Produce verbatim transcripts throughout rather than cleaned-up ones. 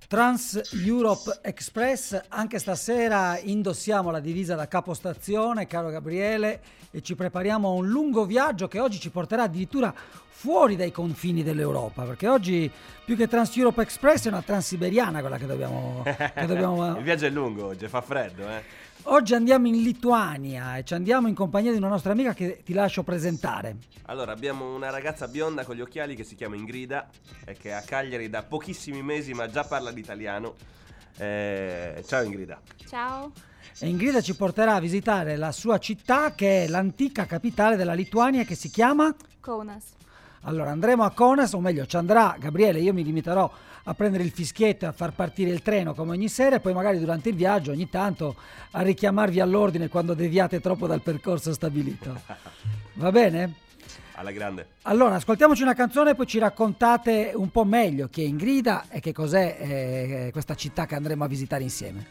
Trans Europe Express, anche stasera indossiamo la divisa da capostazione, caro Gabriele, e ci prepariamo a un lungo viaggio che oggi ci porterà addirittura fuori dai confini dell'Europa, perché oggi più che Trans Europe Express è una transiberiana quella che dobbiamo, che dobbiamo... Il viaggio è lungo oggi, fa freddo, eh. Oggi andiamo in Lituania e ci andiamo in compagnia di una nostra amica che ti lascio presentare. Allora, abbiamo una ragazza bionda con gli occhiali che si chiama Ingrida e che è a Cagliari da pochissimi mesi ma già parla l'italiano. Eh, ciao Ingrida. Ciao. E Ingrida ci porterà a visitare la sua città, che è l'antica capitale della Lituania, che si chiama Kaunas. Allora andremo a Kaunas, o meglio ci andrà Gabriele, io mi limiterò a prendere il fischietto e a far partire il treno come ogni sera, e poi magari durante il viaggio ogni tanto a richiamarvi all'ordine quando deviate troppo dal percorso stabilito. Va bene? Alla grande. Allora ascoltiamoci una canzone e poi ci raccontate un po' meglio chi è Ingrida e che cos'è eh, questa città che andremo a visitare insieme.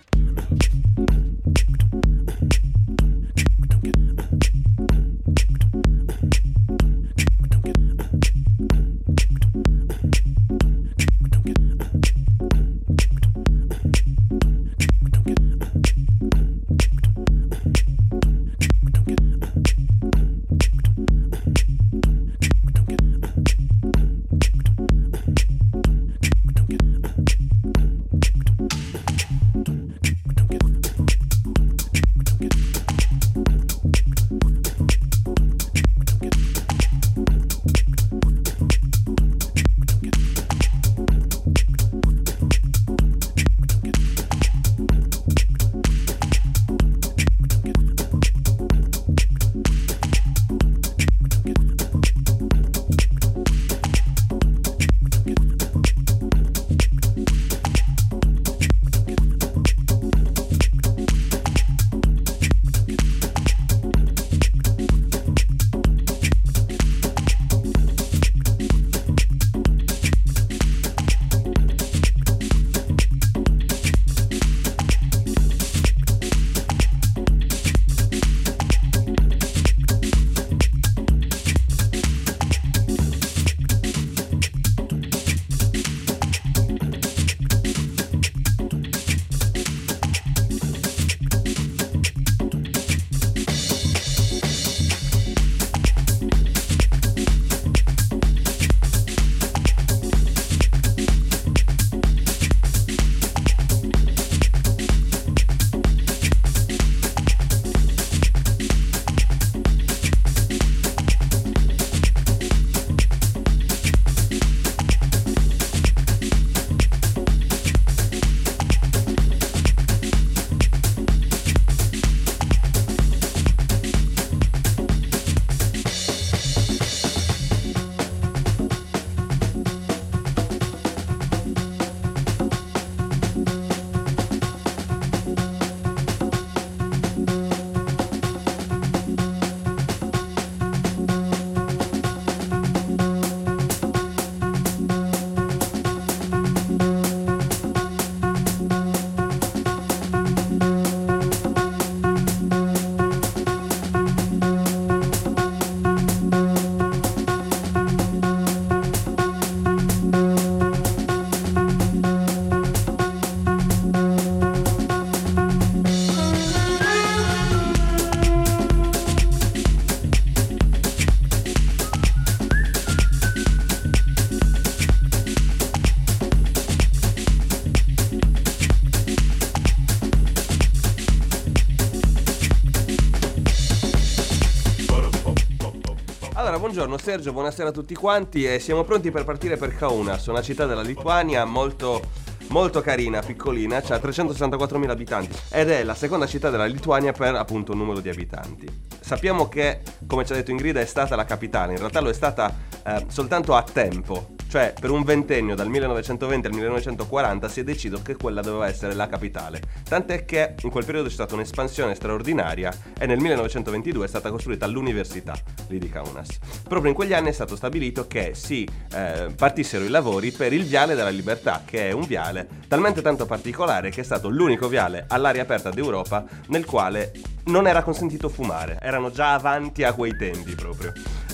Buongiorno Sergio, buonasera a tutti quanti e siamo pronti per partire per Kaunas, una città della Lituania molto, molto carina, piccolina, ha trecentosessantaquattromila abitanti ed è la seconda città della Lituania per appunto numero di abitanti. Sappiamo che, come ci ha detto Ingrida, è stata la capitale, in realtà lo è stata eh, soltanto a tempo, cioè per un ventennio dal millenovecentoventi al millenovecentoquaranta si è deciso che quella doveva essere la capitale, tant'è che in quel periodo c'è stata un'espansione straordinaria e nel millenovecentoventidue è stata costruita l'università lì di Kaunas. Proprio in quegli anni è stato stabilito che si eh, partissero i lavori per il Viale della Libertà, che è un viale talmente tanto particolare che è stato l'unico viale all'aria aperta d'Europa nel quale non era consentito fumare, erano già avanti a quei tempi proprio.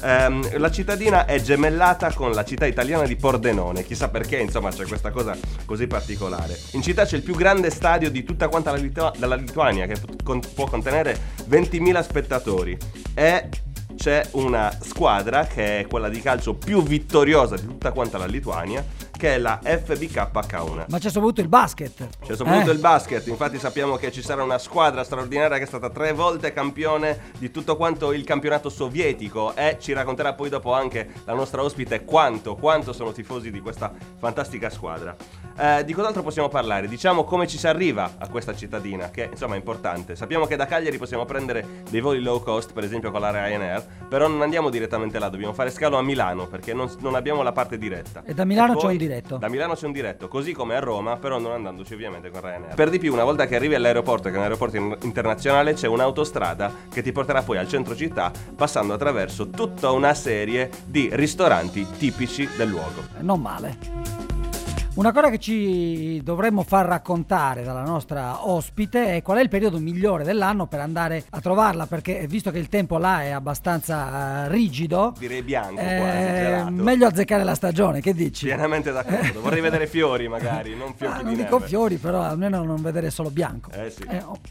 ehm, la cittadina è gemellata con la città italiana di Pordenone, chissà perché, insomma, c'è questa cosa così particolare. In città c'è il più grande stadio di tutta quanta la, Litua- della Lituania, che con- può contenere ventimila spettatori, e c'è una squadra che è quella di calcio più vittoriosa di tutta quanta la Lituania, che è la F B K Kauna. Ma c'è soprattutto il basket. C'è soprattutto Eh. il basket, infatti sappiamo che ci sarà una squadra straordinaria che è stata tre volte campione di tutto quanto il campionato sovietico, e ci racconterà poi dopo anche la nostra ospite quanto, quanto sono tifosi di questa fantastica squadra. Eh, di cos'altro possiamo parlare? Diciamo come ci si arriva a questa cittadina, che insomma è importante. Sappiamo che da Cagliari possiamo prendere dei voli low cost, per esempio con la Ryanair, però non andiamo direttamente là, dobbiamo fare scalo a Milano perché non, non abbiamo la parte diretta. E da Milano E poi, c'è un diretto. Da Milano c'è un diretto, così come a Roma, però non andandoci ovviamente con Ryanair. Per di più, una volta che arrivi all'aeroporto, che è un aeroporto in- internazionale, c'è un'autostrada che ti porterà poi al centro città, passando attraverso tutta una serie di ristoranti tipici del luogo. Non male. Una cosa che ci dovremmo far raccontare dalla nostra ospite è qual è il periodo migliore dell'anno per andare a trovarla, perché visto che il tempo là è abbastanza eh, rigido, Direi bianco, eh, quasi gelato. meglio azzeccare la stagione, che dici? Pienamente d'accordo. Vorrei vedere fiori magari, non fiocchi Ah, di non neve. dico fiori, però almeno non vedere solo bianco. Eh sì. Eh, oh.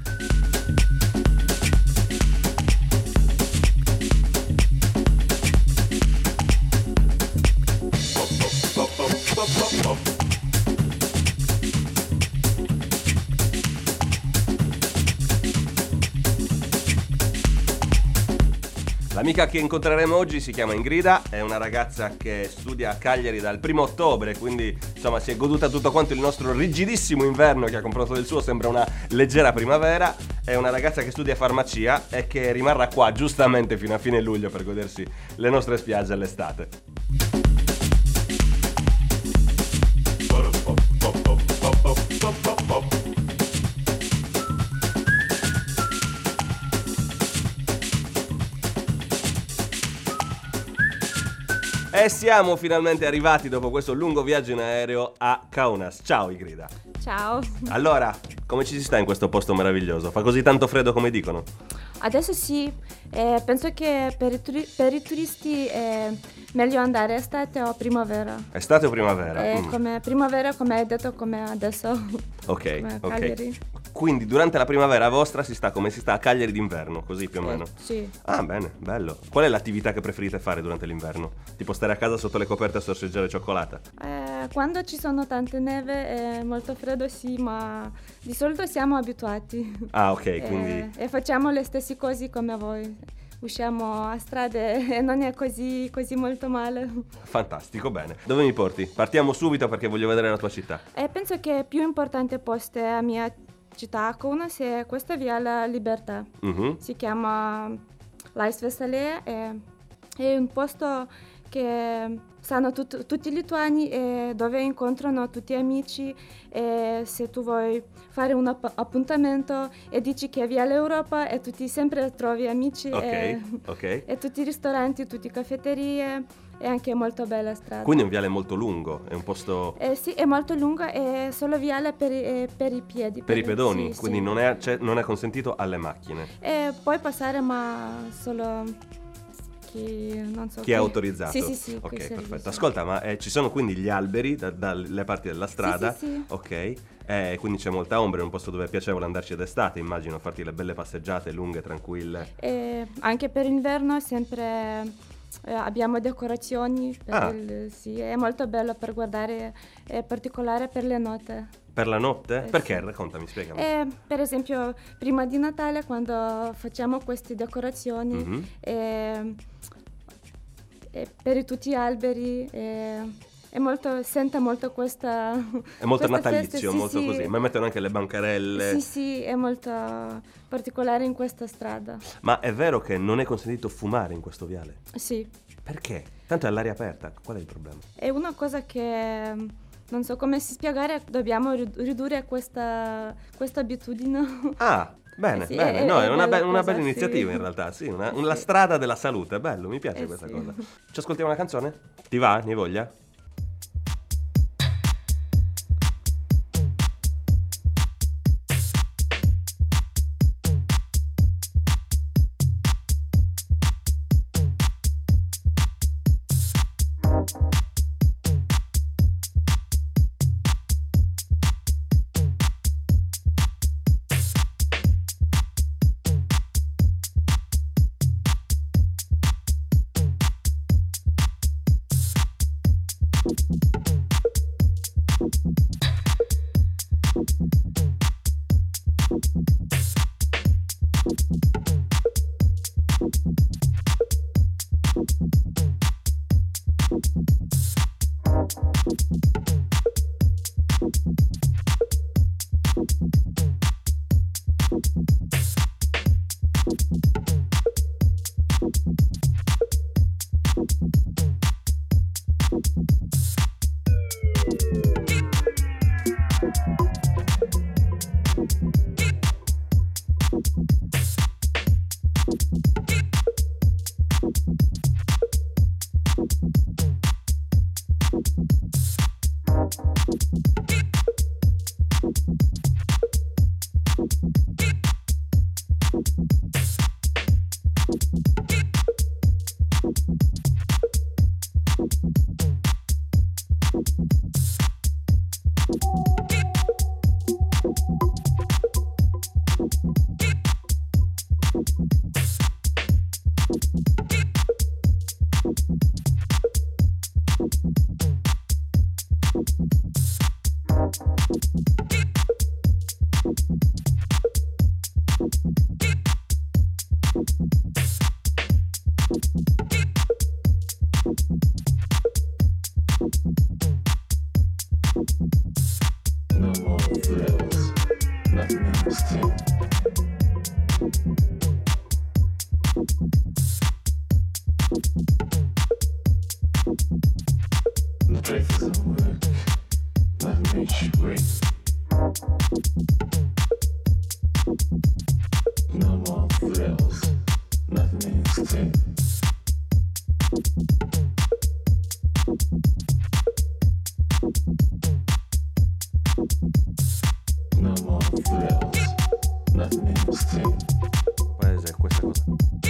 L'amica che incontreremo oggi si chiama Ingrida, è una ragazza che studia a Cagliari dal primo ottobre, quindi insomma si è goduta tutto quanto il nostro rigidissimo inverno, che a confronto del suo sembra una leggera primavera. È una ragazza che studia farmacia e che rimarrà qua giustamente fino a fine luglio per godersi le nostre spiagge all'estate. E siamo finalmente arrivati dopo questo lungo viaggio in aereo a Kaunas. Ciao Ingrida. Ciao. Allora, come ci si sta in questo posto meraviglioso? Fa così tanto freddo come dicono? Adesso sì, eh, penso che per i, turi- per i turisti è meglio andare estate o primavera. Estate o primavera? Eh, Mm. come primavera, come hai detto, come adesso. Ok, come ok. Cagliari. Quindi durante la primavera vostra si sta come si sta a Cagliari d'inverno, così più o meno? Eh, sì. Ah, bene, bello. Qual è l'attività che preferite fare durante l'inverno? Tipo stare a casa sotto le coperte a sorseggiare cioccolata? Eh, quando ci sono tante neve è molto freddo, sì, ma di solito siamo abituati. Ah, ok, Eh, quindi... e facciamo le stesse cose come voi. Usciamo a strade e non è così, così molto male. Fantastico, bene. Dove mi porti? Partiamo subito perché voglio vedere la tua città. E penso che il più importante posto è la mia città, Kaunas, è questa via la Libertà. Mhm. Si chiama Laisvės, è, è un posto che stanno tut- tutti i lituani e dove incontrano tutti gli amici, e se tu vuoi fare un app- appuntamento e dici che è via l'Europa e tu ti sempre trovi amici Ok, e, ok. e tutti i ristoranti, tutte le caffetterie, è anche molto bella strada. Quindi è un viale molto lungo, è un posto Eh, sì, è molto lunga, è solo viale per, i- eh, per i piedi. per i pedoni, sì, quindi sì. Non, è, cioè, non è consentito alle macchine. E puoi passare, ma solo chi non so Chi è autorizzato? Sì, sì, sì. Ok, quei servizi. perfetto. Ascolta, ma eh, ci sono quindi gli alberi da- dalle parti della strada? Sì, sì, sì. Ok. Eh, quindi c'è molta ombra, è un posto dove è piacevole andarci d'estate, immagino, farti le belle passeggiate lunghe, tranquille. E anche per l'inverno sempre eh, abbiamo decorazioni. Per Ah. il- sì, è molto bello per guardare, è particolare per le note. Per la notte? Eh, Perché? sì. Raccontami, spiegami. E, per esempio, prima di Natale, quando facciamo queste decorazioni, Mhm. e, e per tutti gli alberi, e, è molto, sente molto questa. È molto questa natalizio, festa, sì, molto sì. così. Ma mettono anche le bancarelle. Sì, sì, è molto particolare in questa strada. Ma è vero che non è consentito fumare in questo viale? Sì, Perché? Tanto è all'aria aperta, qual è il problema? è una cosa che non so come si spiegare, dobbiamo rid- ridurre questa, questa abitudine. Ah, bene, Eh sì, bene. è- No, è, è una, be- bella una cosa, bella sì. iniziativa in realtà, sì, una, Eh la sì. strada della salute, bello, mi piace Eh questa sì. cosa. Ci ascoltiamo una canzone? Ti va? Ne hai voglia? Paese, questa cosa.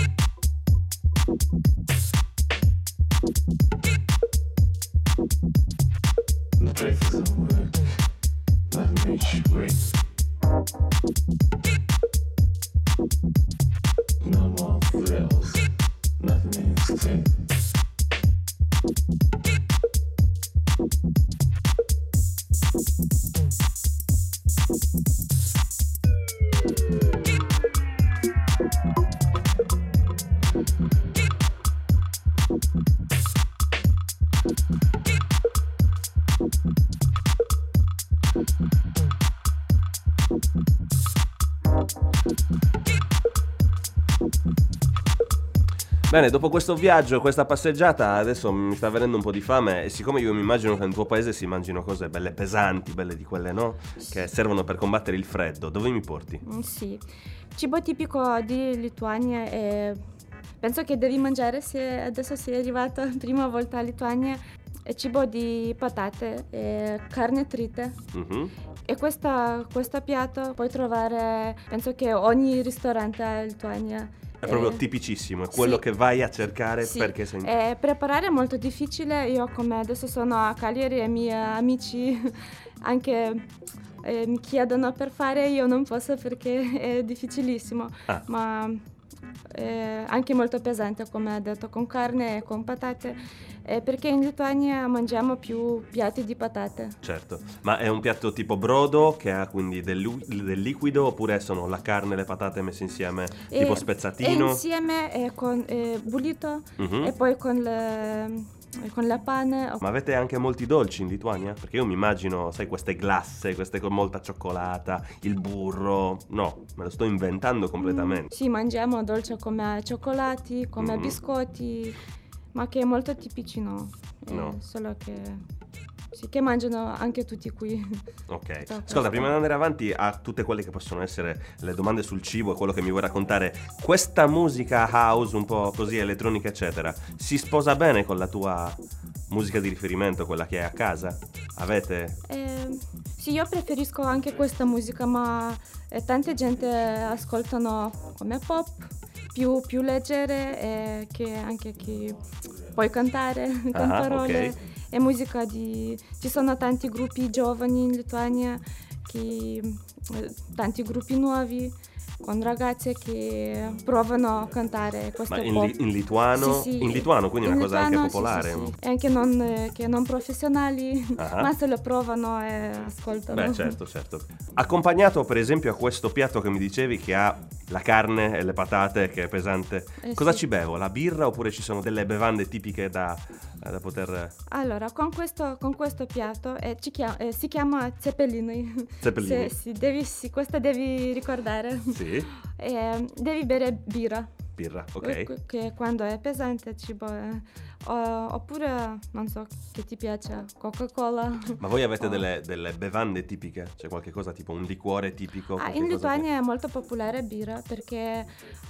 Bene, dopo questo viaggio, questa passeggiata, adesso mi sta venendo un po' di fame e siccome io mi immagino che nel tuo paese si mangino cose belle pesanti, belle di quelle, no? Che servono per combattere il freddo, dove mi porti? Mm, sì, cibo tipico di Lituania è... penso che devi mangiare se adesso sei arrivata la prima volta a Lituania, è cibo di patate e carne trite. Mm-hmm. E questa, questo piatto puoi trovare, penso che ogni ristorante a Lituania. È proprio Eh, tipicissimo, è quello sì. che vai a cercare Sì, perché sei... eh, preparare è molto difficile. Io come adesso sono a Cagliari e i miei amici anche eh, mi chiedono per fare, io non posso perché è difficilissimo, Ah. ma è anche molto pesante come ho detto, con carne e con patate, eh, perché in Lituania mangiamo più piatti di patate. Certo, ma è un piatto tipo brodo che ha quindi del, lu- del liquido oppure sono la carne e le patate messe insieme E- tipo E spezzatino? insieme è con eh, bollito Mhm. e poi con le, con la pane. Ma avete anche molti dolci in Lituania? Perché io mi immagino, sai, queste glasse, queste con molta cioccolata, il burro. No, me lo sto inventando completamente. Sì, mangiamo dolce come cioccolati, come Mhm. biscotti, ma che è molto tipici no. È No. solo che, sì, che mangiano anche tutti qui. Ok. Tutto Ascolta, questo. prima di andare avanti a tutte quelle che possono essere le domande sul cibo e quello che mi vuoi raccontare, questa musica house un po' così elettronica eccetera, si sposa bene con la tua musica di riferimento, quella che hai a casa? Avete? Eh, sì, io preferisco anche questa musica, ma eh, tante gente ascoltano come pop, più, più leggere, e che anche chi puoi cantare con Ah, parole. ok. È musica di... Ci sono tanti gruppi giovani in Lituania, che, eh, tanti gruppi nuovi, con ragazze che provano a cantare questo Ma in, pop. li- in lituano? Sì, sì. In lituano, quindi è In una cosa anche lituano, sì, popolare. sì, sì. E anche non, eh, che non professionali, Ah. ma se lo provano e ascoltano. Beh, certo, certo. Accompagnato per esempio a questo piatto che mi dicevi che ha la carne e le patate, che è pesante, Eh, cosa sì. ci bevo? La birra oppure ci sono delle bevande tipiche da, da poter... Allora, con questo, con questo piatto eh, ci chia- eh, si chiama zeppelini. Zeppelini. Se- sì, devi, sì, questo devi ricordare. Sì, Eh, devi bere birra, birra, ok. eh, che quando è pesante, cibo è- o- oppure, non so, che ti piace, Coca-Cola. Ma voi avete Oh. delle, delle bevande tipiche? C'è qualche cosa tipo un liquore tipico? Ah, qualche in cosa Lituania è molto popolare birra perché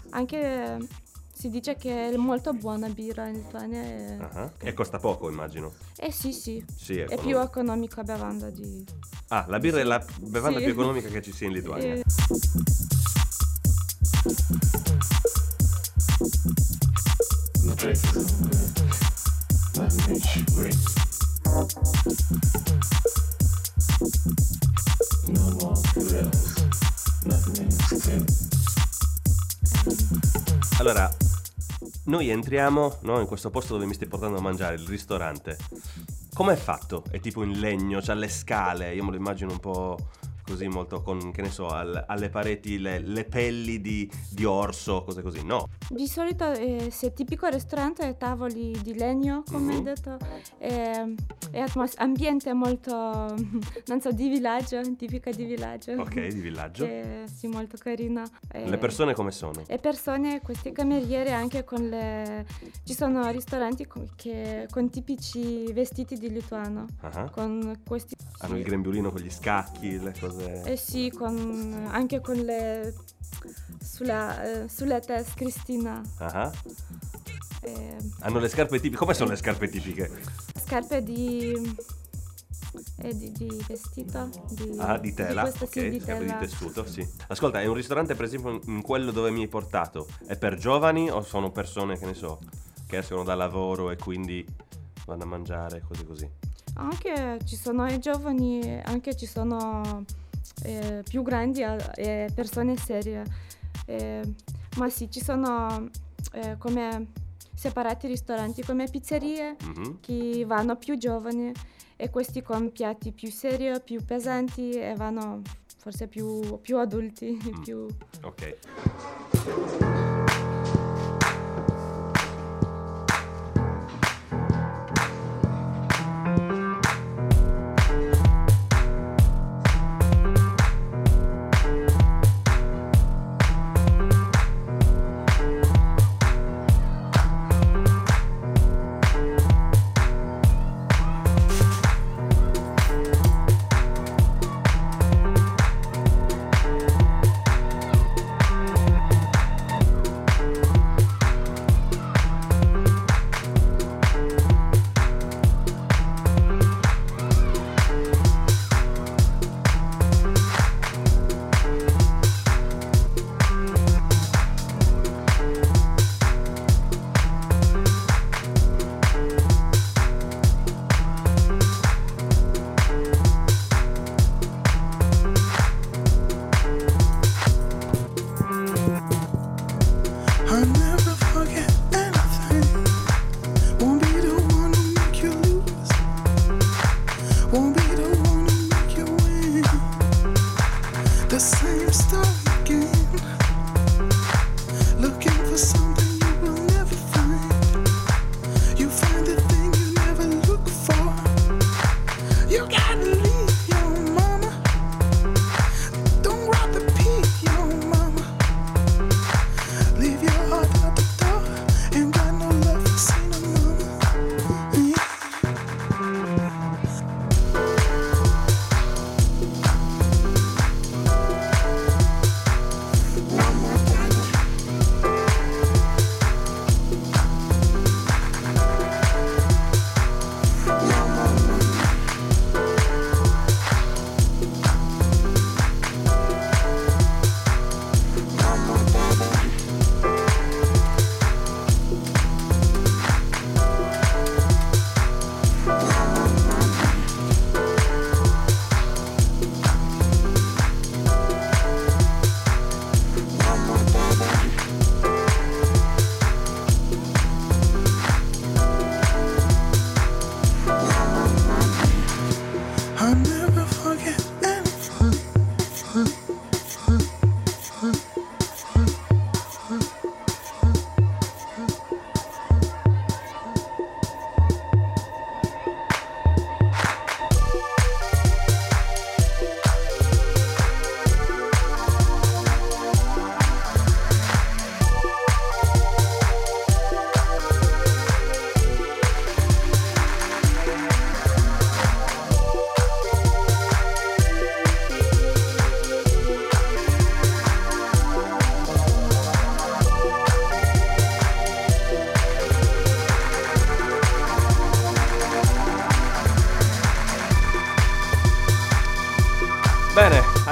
anche si dice che è molto buona birra in Lituania. E, che- Ah, e costa poco, immagino. eh sì, sì, Sì, è economico. più economica bevanda di... Ah, la birra è la bevanda Sì. più economica che ci sia in Lituania. Eh, The place is Allora, noi entriamo, no, in questo posto dove mi stai portando a mangiare, il ristorante. Com'è fatto? È tipo in legno, c'ha le scale, io me lo immagino un po' così molto con, che ne so, al, alle pareti le, le pelli di, di orso, cose così, no? Di solito eh, se è tipico ristorante, tavoli di legno, come Mhm. hai detto, e, e atmos- ambiente molto, non so, di villaggio, tipica di villaggio. Ok, di villaggio. Eh, sì, molto carina. Eh, Le persone come sono? E persone, questi camerieri anche con le... Ci sono ristoranti con, che, con tipici vestiti di lituano, Ah, con questi... hanno il grembiulino con gli scacchi, le cose... Eh sì, con, anche con le... sulla, eh, sulla testa Cristina. Ah. Eh, Hanno le scarpe tipiche. Come sono le scarpe tipiche? scarpe di... eh, di, di vestito di, Ah, di tela, questo, ok, sì, di scarpe di tela. tessuto, sì. Ascolta, è un ristorante, per esempio, in quello dove mi hai portato, è per giovani o sono persone, che ne so, che escono da lavoro e quindi vanno a mangiare, cose così? Anche ci sono i giovani, anche ci sono eh, più grandi eh, e persone serie. Eh, ma sì, ci sono eh, come separati ristoranti come pizzerie Mhm. che vanno più giovani e questi con piatti più seri, più pesanti e vanno forse più, più adulti. Mm. più... Ok.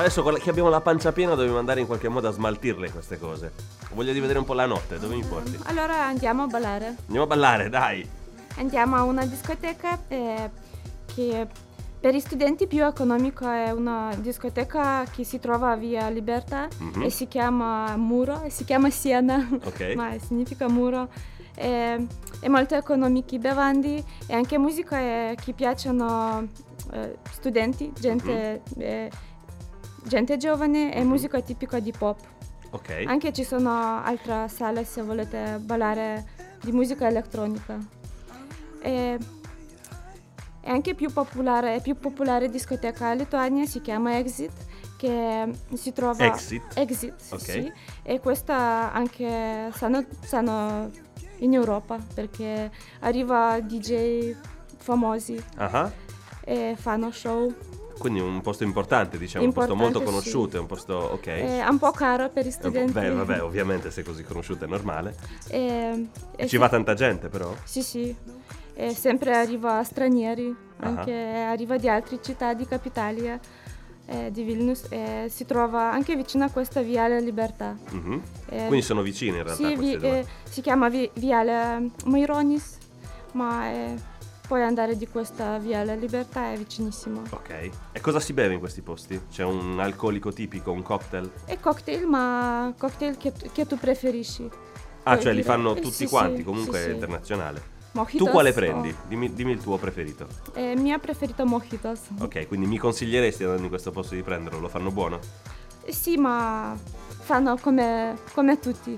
adesso che abbiamo la pancia piena dobbiamo andare in qualche modo a smaltirle queste cose. Voglio di vedere un po' la notte, dove mi porti? Allora andiamo a ballare. Andiamo a ballare, dai. Andiamo a una discoteca eh, che per gli studenti più economica è una discoteca che si trova a Via Libertà Mhm. e si chiama Muro, e si chiama Siena, Ok. ma significa muro. È, è molto economica i bevandi e anche musica è, che piacciono eh, studenti, gente, eh, gente giovane e Mhm. musica tipica di pop. Ok. Anche ci sono altre sale se volete ballare di musica elettronica. E, è anche più popolare, è più popolare discoteca in Lituania, si chiama Exit, che si trova... Exit? Exit, Ok. sì. E questa anche stanno, stanno in Europa, perché arriva D J famosi Ah, e fanno show. quindi un posto importante, diciamo, un posto molto Importante, conosciuto, sì. è un posto, ok. È un po' caro per gli È un po'- studenti. Beh, vabbè, ovviamente se è così conosciuto è normale. E, e Ci sì- va tanta gente però? Sì, sì. E sempre arriva stranieri, Ah. anche arriva di altre città di capitali, eh, di Vilnius, e si trova anche vicino a questa Viale Libertà. Mhm. Eh, Quindi sono vicini in realtà sì, queste vi- due. eh, si chiama vi- Viale Maironis, ma eh, puoi andare di questa Viale Libertà, è vicinissimo. Ok. E cosa si beve in questi posti? C'è un alcolico tipico, un cocktail? E cocktail, ma cocktail che, che tu preferisci. Ah, Puoi cioè li dire- fanno eh, tutti sì, quanti, sì, comunque sì, è sì. internazionale. Mojitos Tu quale o- prendi? Dimmi, dimmi il tuo preferito. Eh, mio preferito mojitos. Ok, quindi mi consiglieresti andando in questo posto di prenderlo? Lo fanno buono? Eh, Sì, ma fanno come, come tutti.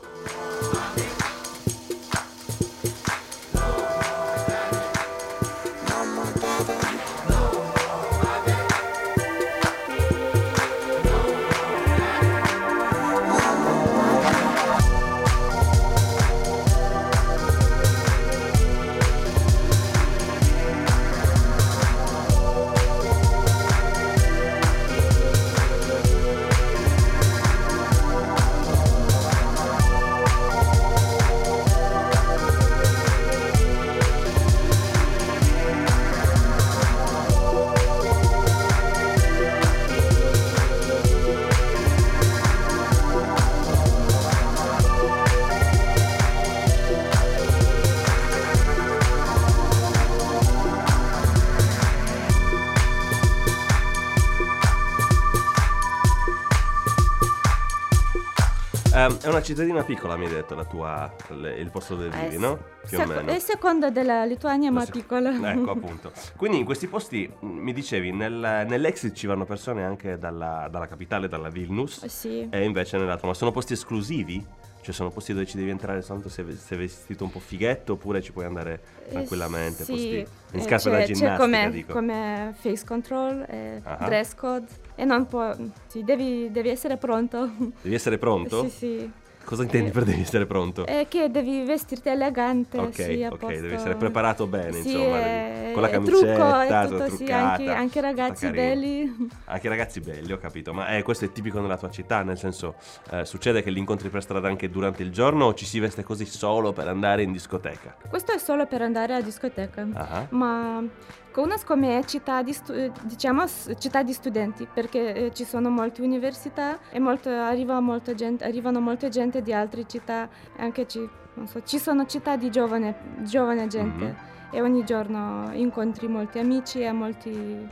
Ehm, è una cittadina piccola, mi hai detto, la tua, le- il posto dove Eh, vivi, no? Più o Seco- meno. È seconda della Lituania, ma Sì. piccola. Ecco, appunto. Quindi in questi posti, mh, mi dicevi, nel- nell'Exit ci vanno persone anche dalla, dalla capitale, dalla Vilnius, Sì. e invece nell'altro. Ma sono posti esclusivi? Cioè sono posti dove ci devi entrare soltanto se sei vestito un po' fighetto, oppure ci puoi andare tranquillamente? Eh, sì. Posti in Eh, scarpe c'è, da c'è ginnastica, come, dico. come face control, eh, Ah. dress code, e non può... Sì, devi, devi essere pronto. Devi essere pronto? Sì, sì. Cosa intendi Eh, per devi essere pronto? È che devi vestirti elegante, Ok, sì, a ok, posto. devi essere preparato bene, Sì, insomma, è- devi- con la è camicetta, trucco, è tutta tutto, sì, truccata, anche, anche ragazzi tutta carina. belli. Anche i ragazzi belli, ho capito, ma eh, questo è tipico nella tua città, nel senso, eh, succede che li incontri per strada anche durante il giorno o ci si veste così solo per andare in discoteca? Questo è solo per andare a discoteca. Ah, Ma Kaunas come è città di, stu- eh, diciamo, s- città di studenti, perché eh, ci sono molte università e molto, arriva molta gente, arrivano molte gente di altre città, anche ci, non so, ci sono città di giovane, giovane gente Mhm. e ogni giorno incontri molti amici e molti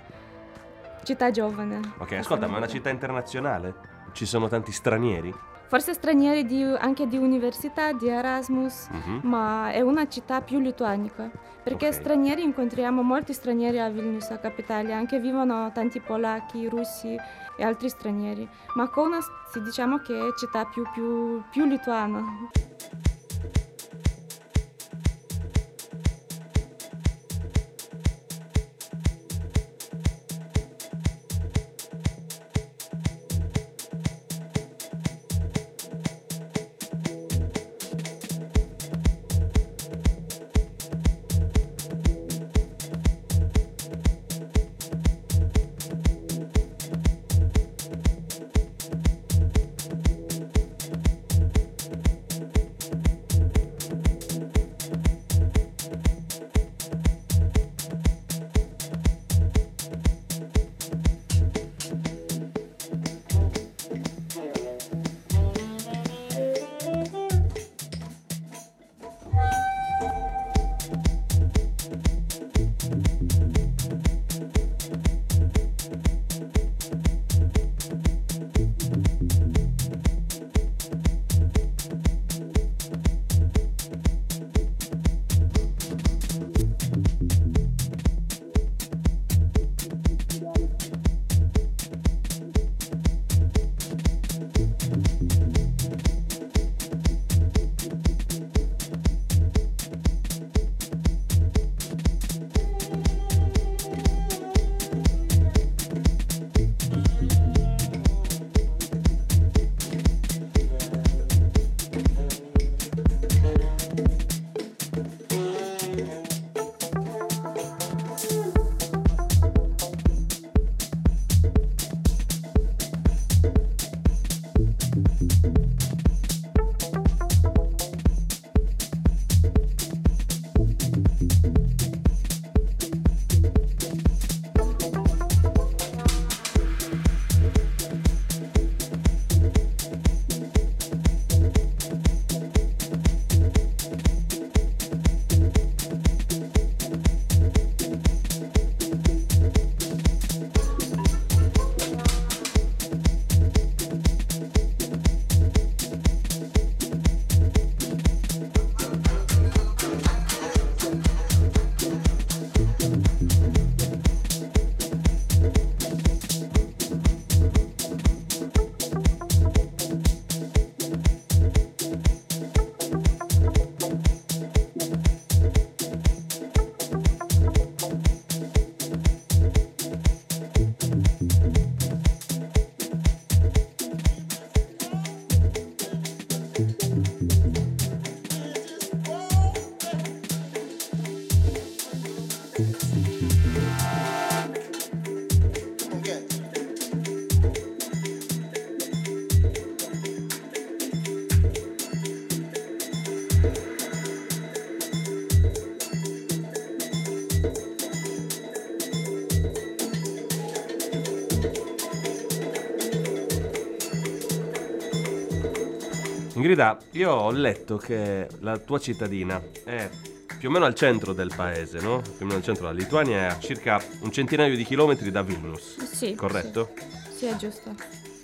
città giovane. ok, ascolta, ma è una città internazionale? Ci sono tanti stranieri? Forse stranieri di- anche di università, di Erasmus, Mhm. ma è una città più lituanica, perché Ok. stranieri incontriamo molti stranieri a Vilnius, a capitale, anche vivono tanti polacchi, russi e altri stranieri, ma Kaunas sì, diciamo che è città più, più, più lituana. Ingrida, io ho letto che la tua cittadina è più o meno al centro del paese, no? Più o meno al centro della Lituania, è a circa un centinaio di chilometri da Vilnius. Sì. Corretto? Sì, sì, è giusto.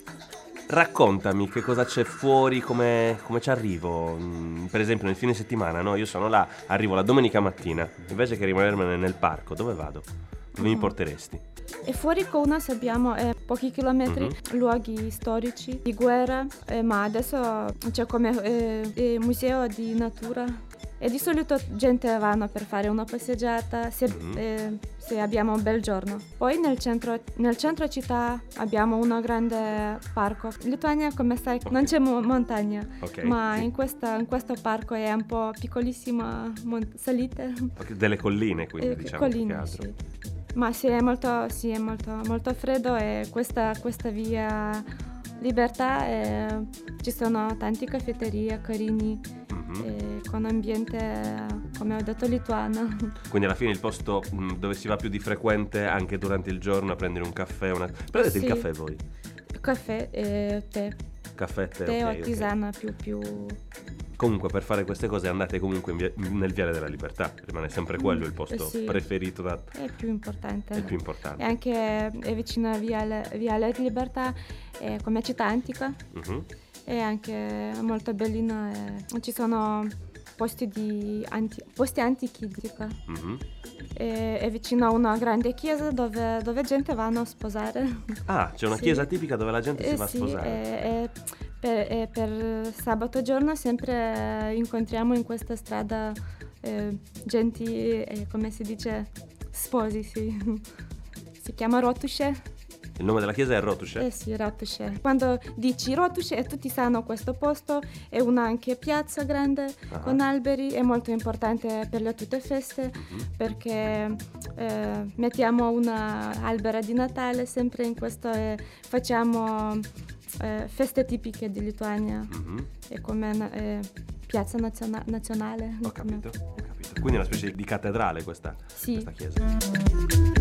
Raccontami che cosa c'è fuori, come, come ci arrivo. Mm, per esempio nel fine settimana, no? Io sono là, arrivo la domenica mattina, invece che rimanermene nel parco, dove vado? Dove mi porteresti? E fuori Kaunas abbiamo eh, pochi chilometri, Mhm. luoghi storici di guerra, eh, ma adesso c'è come eh, eh, museo di natura. E di solito gente vanno per fare una passeggiata se, Mhm. eh, se abbiamo un bel giorno. Poi nel centro, nel centro città abbiamo un grande parco. In Lituania, come sai, non c'è mo- montagna, Ok, ma sì. in, questa- in questo parco è un po' piccolissima mon- salite. Ok, delle colline, quindi Eh, diciamo più che colline, altro. sì. Ma sì, è molto, sì, è molto, molto freddo e questa, questa via Libertà eh, ci sono tante caffetterie carini Mhm. eh, con ambiente, come ho detto, lituano. Quindi alla fine il posto mh, dove si va più di frequente anche durante il giorno a prendere un caffè, una... Prendete Sì. il caffè voi? Caffè e tè, Caffè, tè, tè ok, o ok. tisana più più... Comunque per fare queste cose andate comunque in via- nel Viale della Libertà, rimane sempre quello il posto sì. preferito, da... è più importante. è il più E importante. anche è vicino a Viale, Viale di Libertà, è come città antica, Mhm. è anche molto bellino. E ci sono posti, di anti- posti antichi, dico. Mhm. E- è vicino a una grande chiesa dove, dove gente vanno a sposare. Ah, c'è una Sì. chiesa tipica dove la gente si Eh va a sì, sposare. e- e per, e per sabato giorno sempre incontriamo in questa strada eh, genti, eh, come si dice, sposi, sì. Si chiama Rotusce. Il nome della chiesa è Rotusce? Eh sì, Rotusce. Quando dici Rotusce e tutti sanno questo posto, è una anche piazza grande Ah. con alberi, è molto importante per le tutte feste Mhm. perché eh, mettiamo una albera di Natale sempre in questo e facciamo eh, feste tipiche di Lituania, Mhm. è come una eh, piazza naziona- nazionale. Ho capito, ho capito. Quindi è una specie di cattedrale questa, Sì. questa chiesa.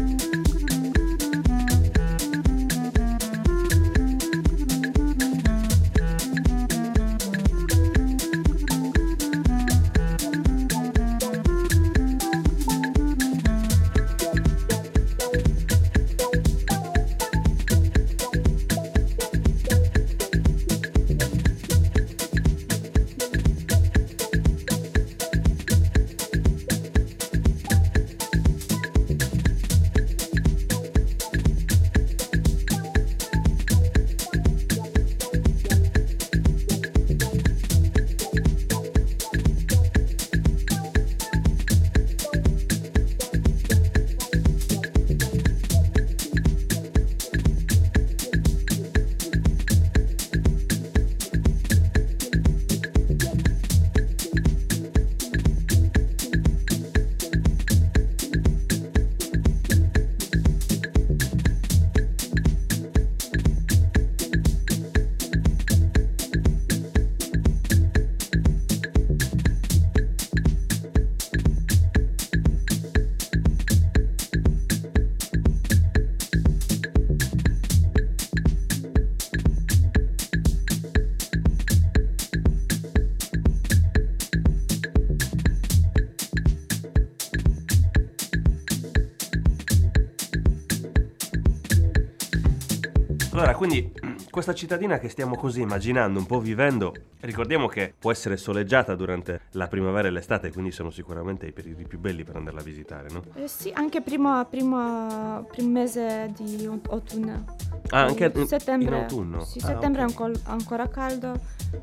Allora, quindi questa cittadina che stiamo così immaginando, un po' vivendo, ricordiamo che può essere soleggiata durante la primavera e l'estate, quindi sono sicuramente i periodi più belli per andarla a visitare, no? Eh sì, anche primo, primo, primo mese di aut- autunno. Ah, anche in- settembre. in autunno? Sì, Ah, settembre ok. è ancora, ancora caldo.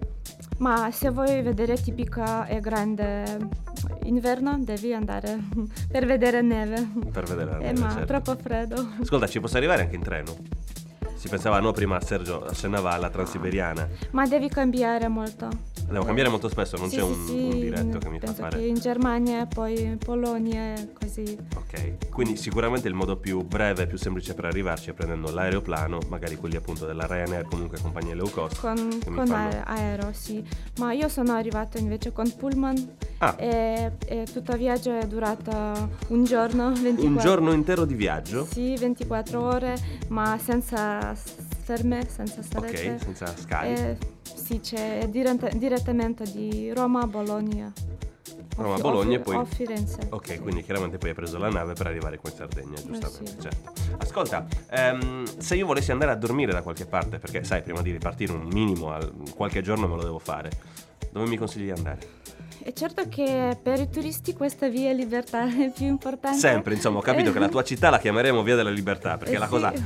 Ma se vuoi vedere tipica e grande inverno, devi andare per vedere neve. Per vedere la Eh, neve, ma certo. troppo freddo. Ascolta, ci posso arrivare anche in treno? Si pensava, no, prima Sergio accennava alla Transiberiana. Ma devi cambiare molto. Devo cambiare molto spesso, non Sì, c'è sì, un, sì, un diretto che mi fa penso fare. che in Germania, poi in Polonia, così. Ok, quindi sicuramente il modo più breve e più semplice per arrivarci è prendendo l'aeroplano, magari quelli appunto della Ryanair, comunque compagnie low cost. Con, che mi con fanno- ae- aereo, sì. Ma io sono arrivato invece con Pullman Ah. e, e tutto il viaggio è durato un giorno, ventiquattro. Un giorno intero di viaggio? Sì, ventiquattro ore, ma senza ferme, senza salette. Ok, senza Sky. E, sì, c'è diretta- direttamente di Roma a Bologna. Roma, O Fi- Bologna o e Fi- poi- o Firenze. Ok, sì. quindi chiaramente poi hai preso la nave per arrivare qua in Sardegna, giustamente, sì. certo. Ascolta, ehm, se io volessi andare a dormire da qualche parte, perché sai, prima di ripartire un minimo, al- qualche giorno me lo devo fare, dove mi consigli di andare? E certo che per i turisti questa via libertà è più importante. Sempre, insomma, ho capito che la tua città la chiameremo Via della Libertà, perché Eh, la sì. cosa...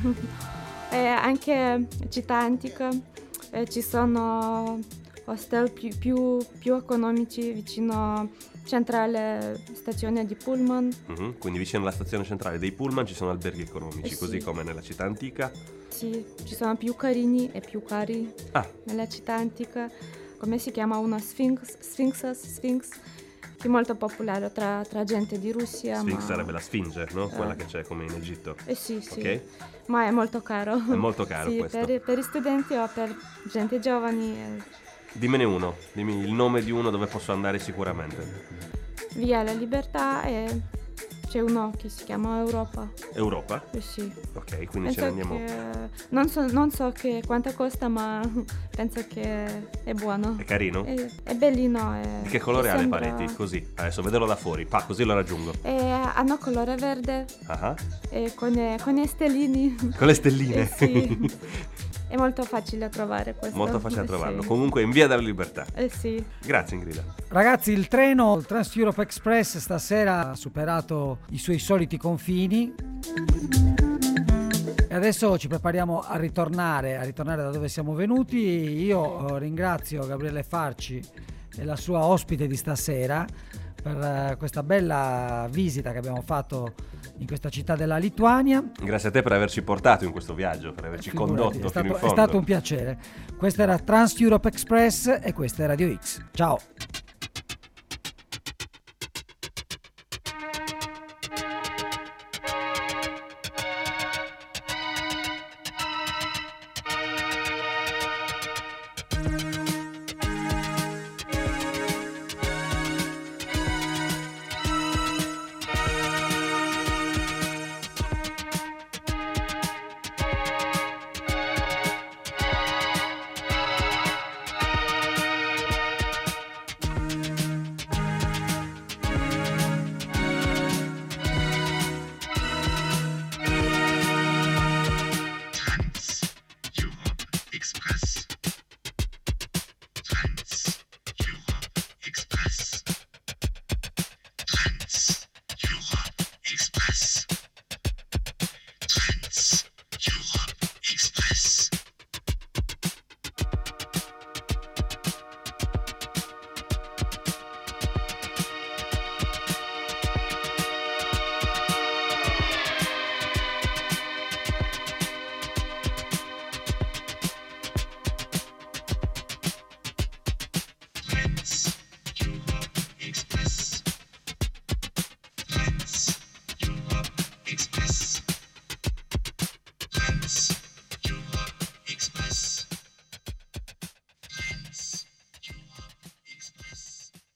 E anche città antica, eh, ci sono hostel più, più, più economici vicino centrale stazione di Pullman. Mhm, quindi vicino alla stazione centrale dei Pullman ci sono alberghi economici, Eh, così sì. come nella città antica. Sì, ci sono più carini e più cari Ah, nella città antica. Come si chiama? Una Sphinx, Sphinx, Sphinx, che è molto popolare tra, tra gente di Russia. Sphinx ma... sarebbe la Sfinge, no? Quella Eh. che c'è come in Egitto. Eh sì, sì. Ok? Ma è molto caro. È molto caro sì, questo. Per, per gli studenti o per gente giovani. eh, Dimmene uno, dimmi il nome di uno dove posso andare sicuramente. Via la Libertà e c'è uno che si chiama Europa. Europa? Eh sì. Ok, quindi ce ne Penso andiamo. che... Non so, non so che quanto costa, ma penso che è buono. È carino? È, è bellino. È, Di che colore e ha le sembra- pareti? Così, adesso vederlo da fuori, pa, così lo raggiungo. E hanno colore verde Ah, e con, con i stellini. con le stelline. Eh sì. È molto facile da trovare questo. Molto facile a Eh trovarlo. sì. Comunque in Via della Libertà. Eh sì. Grazie Ingrida. Ragazzi, il treno il Trans Europe Express stasera ha superato i suoi soliti confini e adesso ci prepariamo a ritornare, a ritornare da dove siamo venuti. Io eh, ringrazio Gabriele Farci e la sua ospite di stasera per eh, questa bella visita che abbiamo fatto in questa città della Lituania. Grazie a te per averci portato in questo viaggio, per averci Figurati, condotto è fino stato, in è fondo. stato un piacere. Questa era Trans Europe Express e questa è Radio X. Ciao.